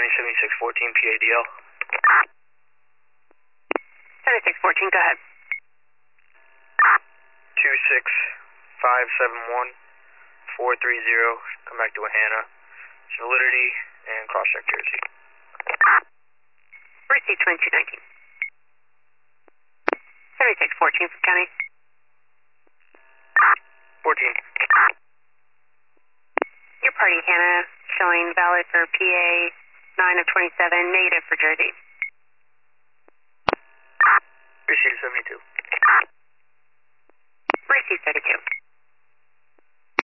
County 7614 PADL. 7614, go ahead. 26571 430. Come back to Hannah. Validity and cross check Jersey. Receive 2219. 7614 from County. 14. Your party, Hannah, showing valid for PA 9 of 27, negative for Jersey. Receive 72. Receive 32.